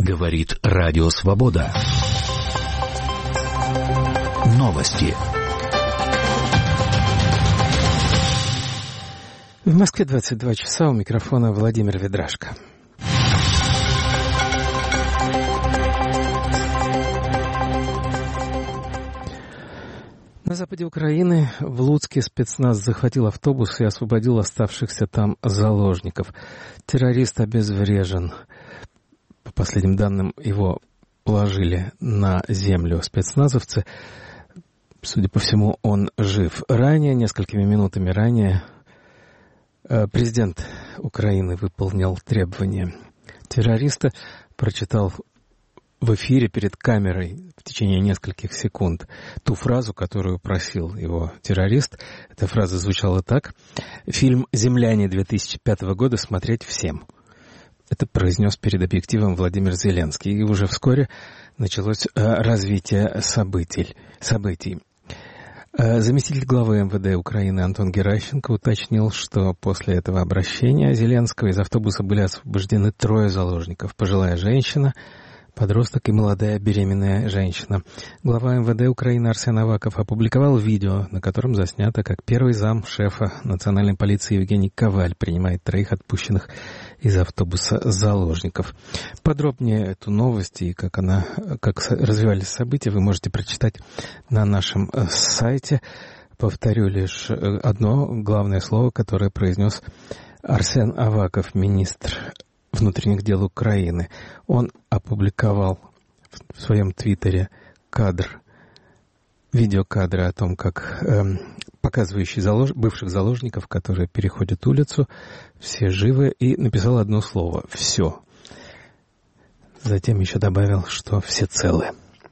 Говорит Радио Свобода. Новости. В Москве 22 часа, у микрофона Владимир Ведрашко. На западе Украины в Луцке спецназ захватил автобус и освободил оставшихся там заложников. Террорист обезврежен. По последним данным, его положили на землю спецназовцы. Судя по всему, он жив. Несколькими минутами ранее, президент Украины выполнил требования террориста, прочитал в эфире перед камерой в течение нескольких секунд ту фразу, которую просил его террорист. Эта фраза звучала так: «Фильм «Земляне» 2005 года смотреть всем». Это произнес перед объективом Владимир Зеленский. И уже вскоре началось развитие событий. Заместитель главы МВД Украины Антон Геращенко уточнил, что после этого обращения Зеленского из автобуса были освобождены 3 заложников: пожилая женщина, подросток и молодая беременная женщина. Глава МВД Украины Арсен Аваков опубликовал видео, на котором заснято, как первый зам шефа национальной полиции Евгений Коваль принимает 3 отпущенных из автобуса заложников. Подробнее эту новость и как развивались события, вы можете прочитать на нашем сайте. Повторю лишь одно главное слово, которое произнес Арсен Аваков, министр внутренних дел Украины. Он опубликовал в своем твиттере видеокадры о том, как показывающий бывших заложников, которые переходят улицу, все живы, и написал одно слово — «все». Затем еще добавил, что все целы.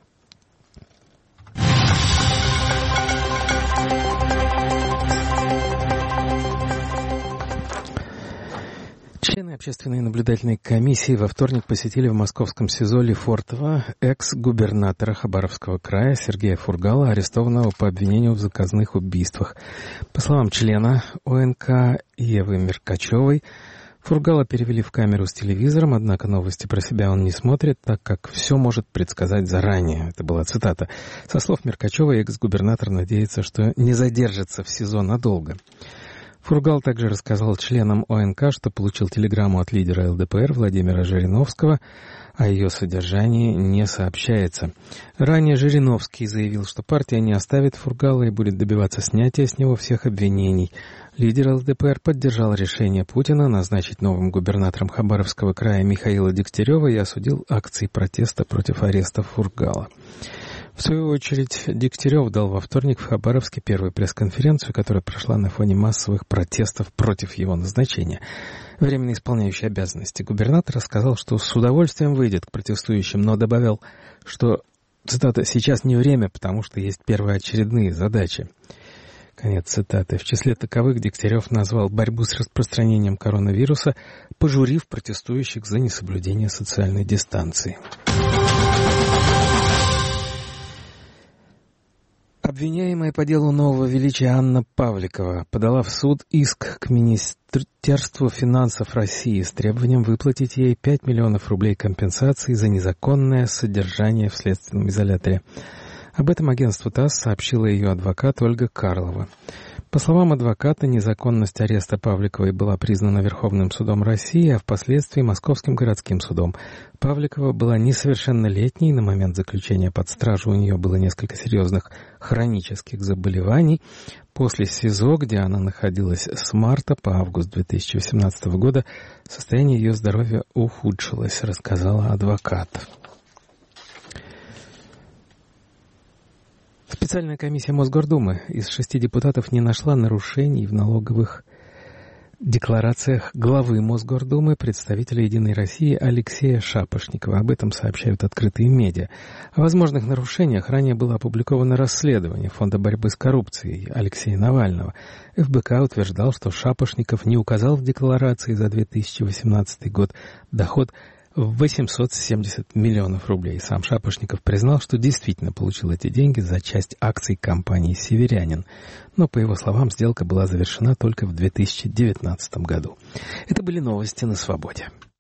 Члены общественной наблюдательной комиссии во вторник посетили в московском СИЗО Лефортово экс-губернатора Хабаровского края Сергея Фургала, арестованного по обвинению в заказных убийствах. По словам члена ОНК Евы Меркачевой, Фургала перевели в камеру с телевизором, однако новости про себя он не смотрит, так как все может предсказать заранее. Это была цитата. Со слов Меркачевой, экс-губернатор надеется, что не задержится в СИЗО надолго. Фургал также рассказал членам ОНК, что получил телеграмму от лидера ЛДПР Владимира Жириновского, о ее содержании не сообщается. Ранее Жириновский заявил, что партия не оставит Фургала и будет добиваться снятия с него всех обвинений. Лидер ЛДПР поддержал решение Путина назначить новым губернатором Хабаровского края Михаила Дегтярева и осудил акции протеста против ареста Фургала. В свою очередь, Дегтярев дал во вторник в Хабаровске первую пресс-конференцию, которая прошла на фоне массовых протестов против его назначения. Временно исполняющий обязанности губернатора сказал, что с удовольствием выйдет к протестующим, но добавил, что, цитата, «сейчас не время, потому что есть первоочередные задачи». Конец цитаты. В числе таковых Дегтярев назвал борьбу с распространением коронавируса, пожурив протестующих за несоблюдение социальной дистанции. Обвиняемая по делу нового величия Анна Павликова подала в суд иск к Министерству финансов России с требованием выплатить ей 5 миллионов рублей компенсации за незаконное содержание в следственном изоляторе. Об этом агентству ТАСС сообщила ее адвокат Ольга Карлова. По словам адвоката, незаконность ареста Павликовой была признана Верховным судом России, а впоследствии Московским городским судом. Павликова была несовершеннолетней, на момент заключения под стражу у нее было несколько серьезных хронических заболеваний. После СИЗО, где она находилась с марта по август 2018 года, состояние ее здоровья ухудшилось, рассказала адвокат. Специальная комиссия Мосгордумы из 6 депутатов не нашла нарушений в налоговых декларациях главы Мосгордумы, представителя «Единой России» Алексея Шапошникова. Об этом сообщают открытые медиа. О возможных нарушениях ранее было опубликовано расследование Фонда борьбы с коррупцией Алексея Навального. ФБК утверждал, что Шапошников не указал в декларации за 2018 год доход в 870 миллионов рублей. Сам Шапошников признал, что действительно получил эти деньги за часть акций компании «Северянин». Но, по его словам, сделка была завершена только в 2019 году. Это были новости на Свободе.